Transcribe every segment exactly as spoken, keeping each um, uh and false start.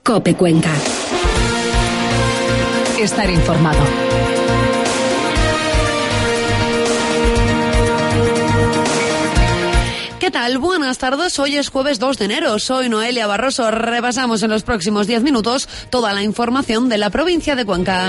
COPE Cuenca. Estar informado. ¿Qué tal? Buenas tardes. Hoy es jueves dos de enero. Soy Noelia Barroso. Repasamos en los próximos diez minutos toda la información de la provincia de Cuenca.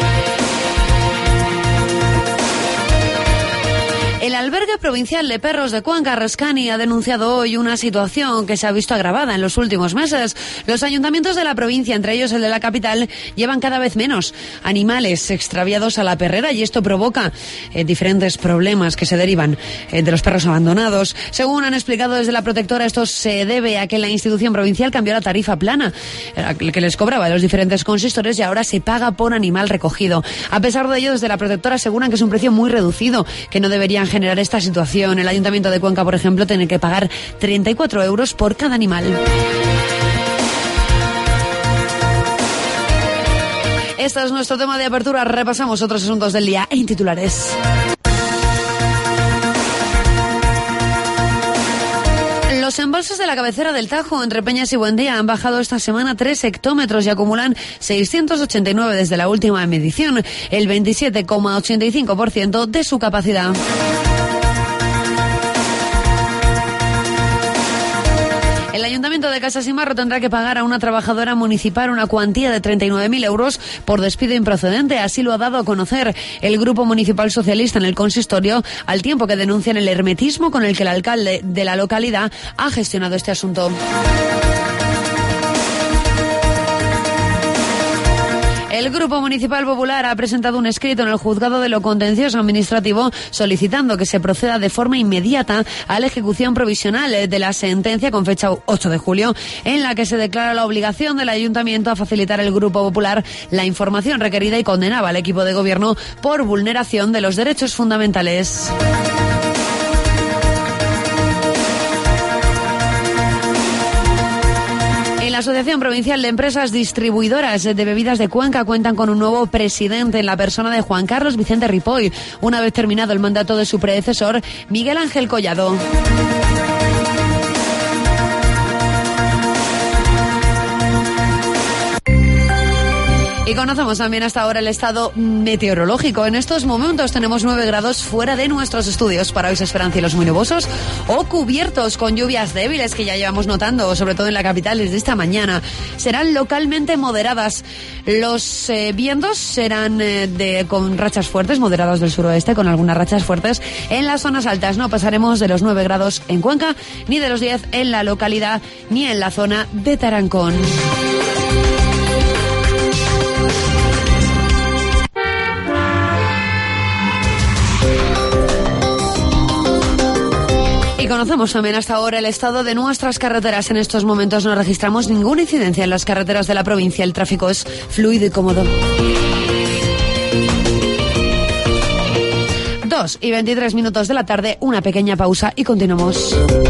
El Albergue Provincial de Perros de Cuenca, Rescani, ha denunciado hoy una situación que se ha visto agravada en los últimos meses. Los ayuntamientos de la provincia, entre ellos el de la capital, llevan cada vez menos animales extraviados a la perrera y esto provoca eh, diferentes problemas que se derivan eh, de los perros abandonados. Según han explicado desde la protectora, esto se debe a que la institución provincial cambió la tarifa plana eh, que les cobraba a los diferentes consistores y ahora se paga por animal recogido. A pesar de ello, desde la protectora aseguran que es un precio muy reducido, que no deberían generar esta situación. El Ayuntamiento de Cuenca, por ejemplo, tiene que pagar treinta y cuatro euros por cada animal. Este es nuestro tema de apertura. Repasamos otros asuntos del día en titulares. Los embalses de la cabecera del Tajo, entre Peñas y Buendía, han bajado esta semana tres hectómetros y acumulan seiscientos ochenta y nueve desde la última medición, el veintisiete coma ochenta y cinco por ciento de su capacidad. El Ayuntamiento de Casas y Marro tendrá que pagar a una trabajadora municipal una cuantía de treinta y nueve mil euros por despido improcedente. Así lo ha dado a conocer el Grupo Municipal Socialista en el consistorio, al tiempo que denuncian el hermetismo con el que el alcalde de la localidad ha gestionado este asunto. El Grupo Municipal Popular ha presentado un escrito en el Juzgado de lo Contencioso Administrativo solicitando que se proceda de forma inmediata a la ejecución provisional de la sentencia con fecha ocho de julio, en la que se declara la obligación del Ayuntamiento a facilitar al Grupo Popular la información requerida y condenaba al equipo de gobierno por vulneración de los derechos fundamentales. La Asociación Provincial de Empresas Distribuidoras de Bebidas de Cuenca cuentan con un nuevo presidente en la persona de Juan Carlos Vicente Ripoll, una vez terminado el mandato de su predecesor, Miguel Ángel Collado. Y conocemos también hasta ahora el estado meteorológico. En estos momentos tenemos nueve grados fuera de nuestros estudios. Para hoy se esperan cielos muy nubosos o cubiertos con lluvias débiles que ya llevamos notando, sobre todo en la capital desde esta mañana. Serán localmente moderadas. Los eh, vientos serán eh, de con rachas fuertes, moderados del suroeste, con algunas rachas fuertes. En las zonas altas no pasaremos de los nueve grados en Cuenca, ni de los diez en la localidad, ni en la zona de Tarancón. Y conocemos también hasta ahora el estado de nuestras carreteras. En estos momentos no registramos ninguna incidencia en las carreteras de la provincia. El tráfico es fluido y cómodo. Dos y veintitrés minutos de la tarde, una pequeña pausa y continuamos.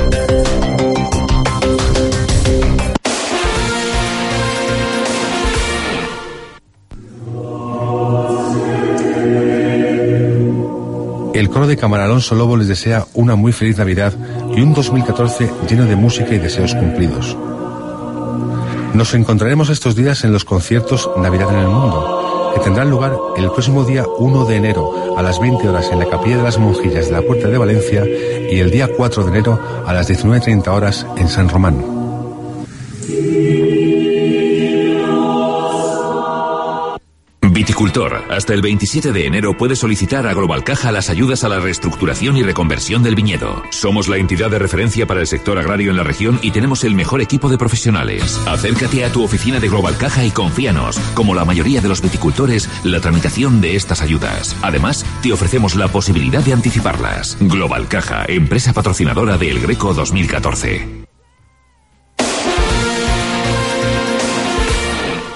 El coro de Cámara Alonso Lobo les desea una muy feliz Navidad y un dos mil catorce lleno de música y deseos cumplidos. Nos encontraremos estos días en los conciertos Navidad en el Mundo, que tendrán lugar el próximo día uno de enero a las veinte horas en la Capilla de las Monjillas de la Puerta de Valencia y el día cuatro de enero a las diecinueve treinta horas en San Román. Viticultor, hasta el veintisiete de enero puedes solicitar a Global Caja las ayudas a la reestructuración y reconversión del viñedo. Somos la entidad de referencia para el sector agrario en la región y tenemos el mejor equipo de profesionales. Acércate a tu oficina de Global Caja y confíanos, como la mayoría de los viticultores, la tramitación de estas ayudas. Además, te ofrecemos la posibilidad de anticiparlas. Global Caja, empresa patrocinadora de El Greco dos mil catorce.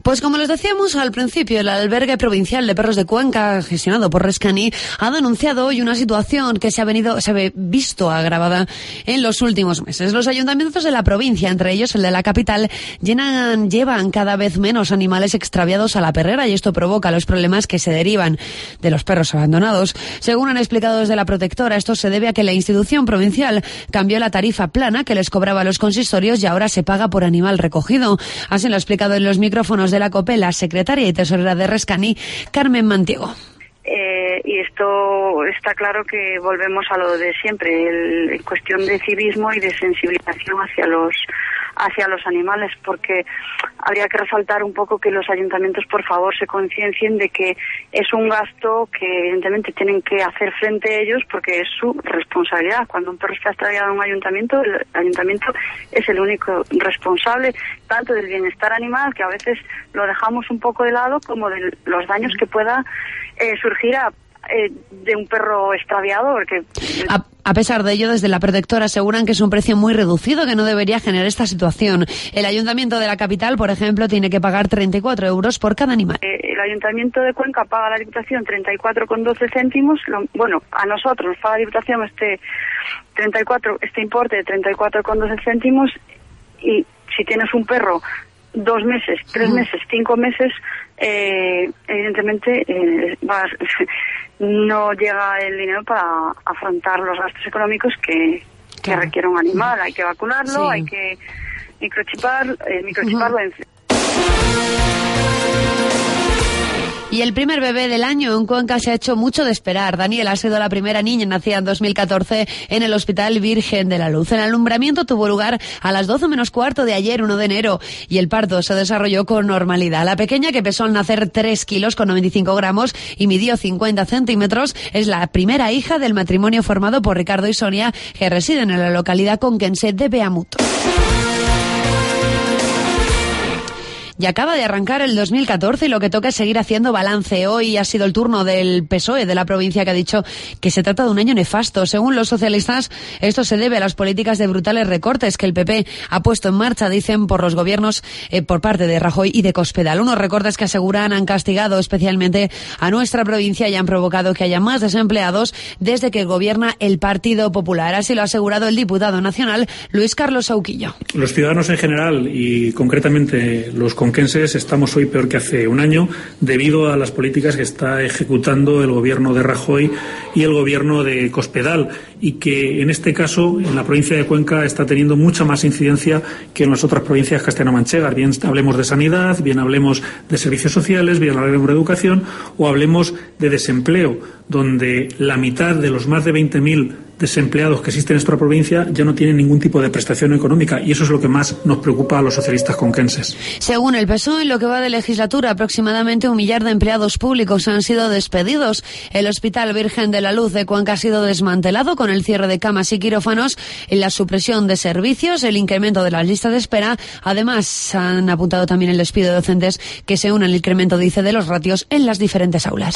Pues como les decíamos al principio, el albergue provincial de perros de Cuenca, gestionado por Rescani, ha denunciado hoy una situación que se ha venido, se ha visto agravada en los últimos meses. Los ayuntamientos de la provincia, entre ellos el de la capital, llenan, llevan cada vez menos animales extraviados a la perrera y esto provoca los problemas que se derivan de los perros abandonados. Según han explicado desde la protectora, esto se debe a que la institución provincial cambió la tarifa plana que les cobraba a los consistorios y ahora se paga por animal recogido. Así lo ha explicado en los micrófonos de la COPE la secretaria y tesorera de Rescani, Carmen Mantiego. Eh, y esto está claro que volvemos a lo de siempre, el, en cuestión de civismo y de sensibilización hacia los hacia los animales, porque habría que resaltar un poco que los ayuntamientos, por favor, se conciencien de que es un gasto que evidentemente tienen que hacer frente a ellos porque es su responsabilidad. Cuando un perro está extraviado en un ayuntamiento, el ayuntamiento es el único responsable tanto del bienestar animal, que a veces lo dejamos un poco de lado, como de los daños que pueda eh, surgir a Eh, de un perro extraviado. Porque a, a pesar de ello, desde la protectora aseguran que es un precio muy reducido que no debería generar esta situación. El ayuntamiento de la capital, por ejemplo, tiene que pagar treinta y cuatro euros por cada animal. Eh, el ayuntamiento de Cuenca paga a la Diputación treinta y cuatro con doce céntimos. Lo, bueno, a nosotros nos paga la Diputación este treinta y cuatro, este importe de treinta y cuatro con doce céntimos, y si tienes un perro dos meses, tres meses, cinco meses, eh, evidentemente eh, vas, no llega el dinero para afrontar los gastos económicos que, claro, que requiere un animal. Hay que vacunarlo, sí, hay que microchipar, eh, microchiparlo. Uh-huh. en... Y el primer bebé del año en Cuenca se ha hecho mucho de esperar. Daniela ha sido la primera niña nacida en dos mil catorce en el Hospital Virgen de la Luz. El alumbramiento tuvo lugar a las doce menos cuarto de ayer, uno de enero, y el parto se desarrolló con normalidad. La pequeña, que pesó al nacer tres kilos con noventa y cinco gramos y midió cincuenta centímetros, es la primera hija del matrimonio formado por Ricardo y Sonia, que residen en la localidad conquense de Beamut. Y acaba de arrancar el dos mil catorce y lo que toca es seguir haciendo balance. Hoy ha sido el turno del P S O E de la provincia, que ha dicho que se trata de un año nefasto. Según los socialistas, esto se debe a las políticas de brutales recortes que el P P ha puesto en marcha, dicen, por los gobiernos eh, por parte de Rajoy y de Cospedal. Unos recortes que aseguran han castigado especialmente a nuestra provincia y han provocado que haya más desempleados desde que gobierna el Partido Popular. Así lo ha asegurado el diputado nacional Luis Carlos Sauquillo. Los ciudadanos en general y concretamente los conquenses estamos hoy peor que hace un año debido a las políticas que está ejecutando el gobierno de Rajoy y el gobierno de Cospedal, y que en este caso en la provincia de Cuenca está teniendo mucha más incidencia que en las otras provincias castellano-manchegas. Bien hablemos de sanidad, bien hablemos de servicios sociales, bien hablemos de educación o hablemos de desempleo, donde la mitad de los más de veinte mil desempleados que existen en nuestra provincia ya no tienen ningún tipo de prestación económica, y eso es lo que más nos preocupa a los socialistas conquenses. Según el P S O E, en lo que va de legislatura, aproximadamente un millar de empleados públicos han sido despedidos. El Hospital Virgen de la Luz de Cuenca ha sido desmantelado con el cierre de camas y quirófanos, la supresión de servicios, el incremento de las listas de espera. Además, han apuntado también el despido de docentes que se unen al incremento, dice, de los ratios en las diferentes aulas.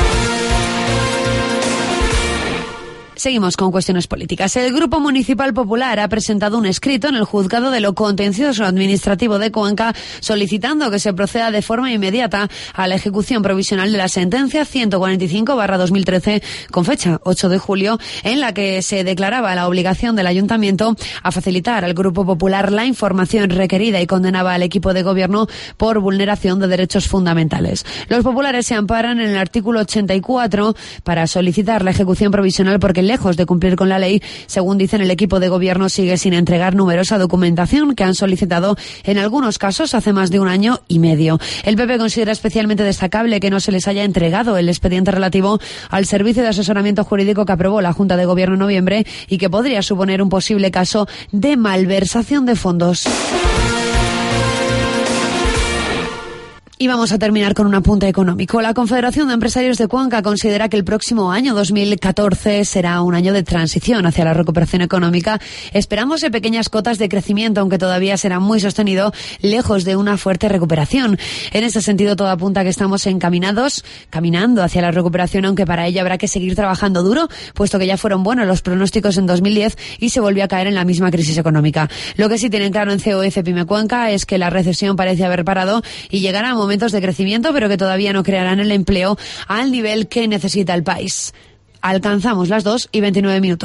Seguimos con cuestiones políticas. El Grupo Municipal Popular ha presentado un escrito en el Juzgado de lo Contencioso Administrativo de Cuenca solicitando que se proceda de forma inmediata a la ejecución provisional de la sentencia ciento cuarenta y cinco barra dos mil trece con fecha ocho de julio, en la que se declaraba la obligación del Ayuntamiento a facilitar al Grupo Popular la información requerida y condenaba al equipo de gobierno por vulneración de derechos fundamentales. Los populares se amparan en el artículo ochenta y cuatro para solicitar la ejecución provisional porque lejos de cumplir con la ley, según dicen, el equipo de gobierno sigue sin entregar numerosa documentación que han solicitado en algunos casos hace más de un año y medio. El P P considera especialmente destacable que no se les haya entregado el expediente relativo al servicio de asesoramiento jurídico que aprobó la Junta de Gobierno en noviembre y que podría suponer un posible caso de malversación de fondos. Y vamos a terminar con un apunte económico. La Confederación de Empresarios de Cuenca considera que el próximo año dos mil catorce será un año de transición hacia la recuperación económica, esperándose pequeñas cotas de crecimiento, aunque todavía será muy sostenido, lejos de una fuerte recuperación. En ese sentido, todo apunta a que estamos encaminados, caminando hacia la recuperación, aunque para ello habrá que seguir trabajando duro, puesto que ya fueron buenos los pronósticos en dos mil diez y se volvió a caer en la misma crisis económica. Lo que sí tienen claro en C O E Cepime Cuenca es que la recesión parece haber parado y llegará a momentos de crecimiento, pero que todavía no crearán el empleo al nivel que necesita el país. Alcanzamos las dos y veintinueve minutos.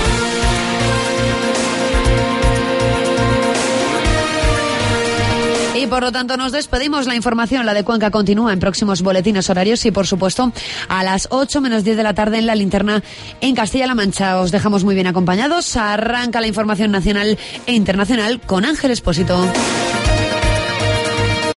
Y por lo tanto nos despedimos. La información, la de Cuenca, continúa en próximos boletines horarios y por supuesto a las ocho menos diez de la tarde en La Linterna en Castilla-La Mancha. Os dejamos muy bien acompañados. Arranca la información nacional e internacional con Ángel Expósito.